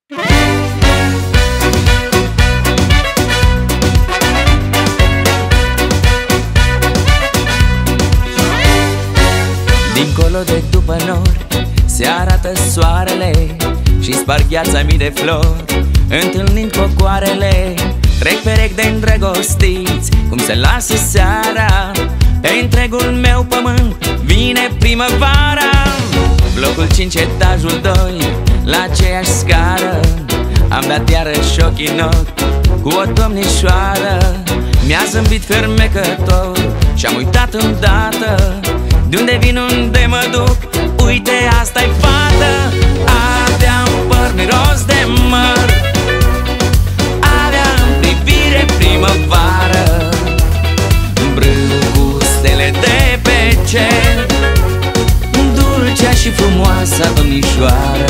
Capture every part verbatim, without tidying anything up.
Dincolo de după nori se arată soarele și sparg gheața mii de flori, întâlnind cocoarele. Trec perechi de îndrăgostiți, cum se lasă seara. Pe întregul meu pământ vine primăvara. Blocul cinci, etajul doi, la aceeași scară. Am dat iarăși ochii în ochi cu o domnișoară. Mi-a zâmbit fermecător și-am uitat îndată de unde vin, unde mă duc. Uite, asta-i fată. Avea un păr miros de măr, avea în privire primăvară, brâu cu stele de pe cer, dulcea și frumoasa domnișoară.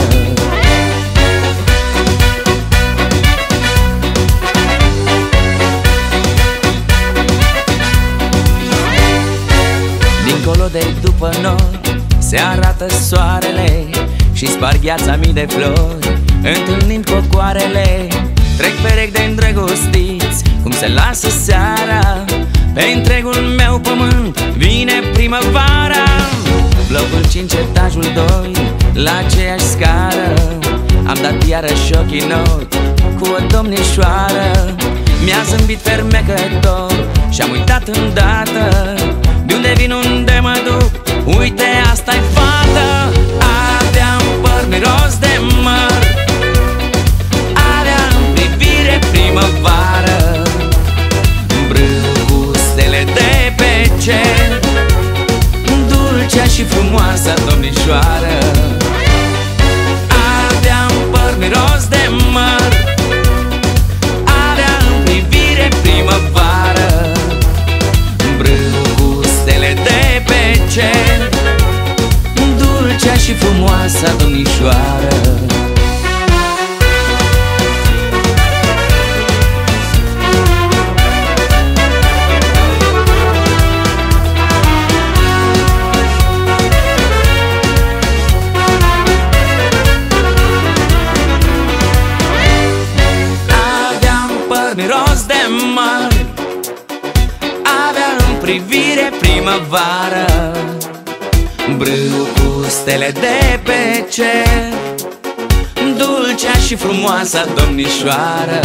Dincolo de după nori se arată soarele și sparg gheața mii de flori, întâlnind cocoarele. Trec perechi de îndrăgostiți, cum se lasă seara. Pe întregul meu pământ vine primăvara. Blocul cinci, etajul doi, la aceeași scară. Am dat iarăși ochii în ochi cu o domnișoară. Mi-a zâmbit fermecător și-am uitat îndată de unde vin, unde mă duc. Uite, asta-i fată. Avea un păr miros de măr, avea în privire primăvară, brâu cu stele de pe cer, dulcea și frumoasa domnișoară. Avea un păr miros de măr, avea în privire primăvară, brâu cu stele de pe cer, dulcea și frumoasa domnișoară. Miros de măr, avea în privire primăvară, brâu cu stele de pe cer, dulcea și frumoasa domnișoară.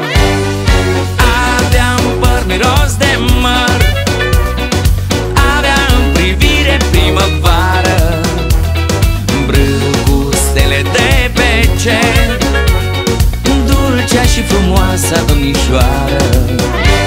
Avea un păr miros de măr, avea în privire primăvară, brâu cu stele de pe cer, dulcea și frumoasa domnișoară.